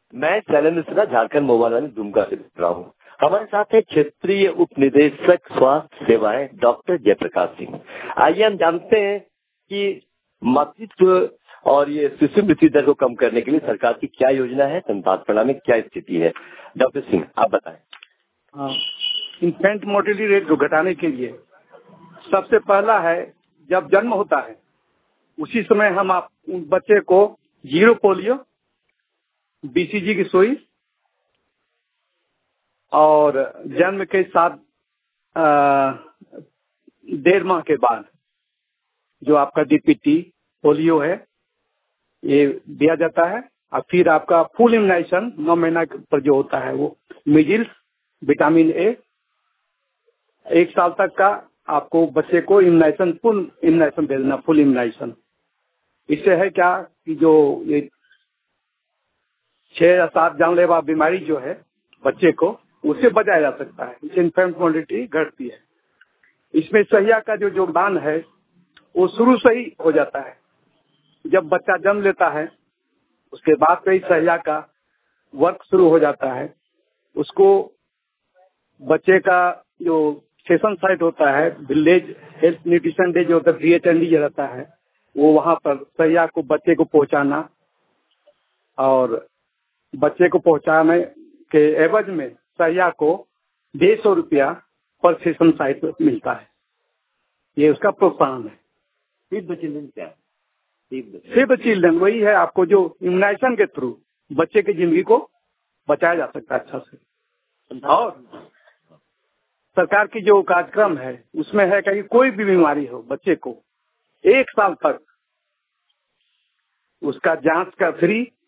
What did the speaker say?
मैं शैलेंद्र सिन्हा झारखंड मोबाइल वाले दुमका से बोल रहा हूँ। हमारे साथ है क्षेत्रीय उप निदेशक स्वास्थ्य सेवाएं डॉक्टर जयप्रकाश सिंह। आइए हम जानते हैं कि मातृत्व और ये शिशु मृत्यु दर को कम करने के लिए सरकार की क्या योजना है, संतान में क्या स्थिति है। डॉक्टर सिंह आप बताएं। हाँ, इन्फेंट मोर्टेलिटी रेट को घटाने के लिए सबसे पहला है, जब जन्म होता है उसी समय हम आप बच्चे को 0 पोलियो, BCG की सुई और जन्म के 1.5 माह के बाद जो आपका DPT पोलियो है ये दिया जाता है। और फिर आपका फुल इम्यूनाइजेशन 9 महीना पर जो होता है वो मीजिल्स, विटामिन A, 1 साल तक का आपको बच्चे को इम्यूनाइजेशन, फुल इम्यूनाइजेशन दे देना, फुल इम्यूनाइजेशन। इससे है क्या कि जो ये 6 या 7 जानलेवा बीमारी जो है बच्चे को, उससे बचाया जा सकता है। इससे इन्फेंट मोर्टेलिटी घटती है। इसमें सहिया का जो योगदान है वो शुरू से ही हो जाता है। जब बच्चा जन्म लेता है उसके बाद से ही सहिया का वर्क शुरू हो जाता है। उसको बच्चे का जो सेशन साइट होता है, विलेज हेल्थ न्यूट्रिशन डे जो होता है, VHND रहता है, वो वहाँ पर सहिया को बच्चे को पहुँचाना और बच्चे को पहुँचाने के एवज में सहिया को 150 रुपया पर सेशन साइट मिलता है। ये उसका प्रोत्साहन है। सेव द चिल्ड्रन क्या है? सेव द चिल्ड्रन वही है, आपको जो इम्यूनाइजेशन के थ्रू बच्चे की जिंदगी को बचाया जा सकता है अच्छा से। और सरकार की जो कार्यक्रम है उसमें है कि कोई भी बीमारी हो बच्चे को 1 साल तक उसका जांच का फ्री